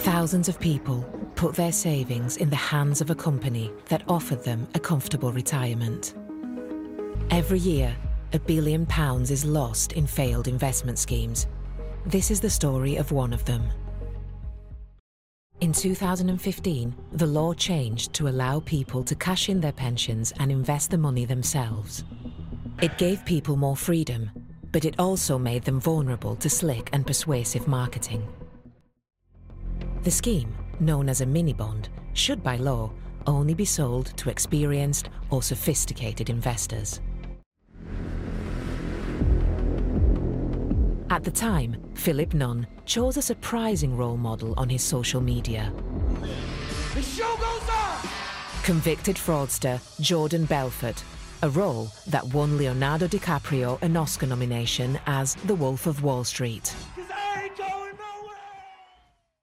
Thousands of people put their savings in the hands of a company that offered them a comfortable retirement. Every year, £1 billion is lost in failed investment schemes. This is the story of one of them. In 2015, the law changed to allow people to cash in their pensions and invest the money themselves. It gave people more freedom, but it also made them vulnerable to slick and persuasive marketing. The scheme, known as a mini-bond, should by law only be sold to experienced or sophisticated investors. At the time, Philip Nunn chose a surprising role model on his social media. The show goes on! Convicted fraudster Jordan Belfort, a role that won Leonardo DiCaprio an Oscar nomination as The Wolf of Wall Street.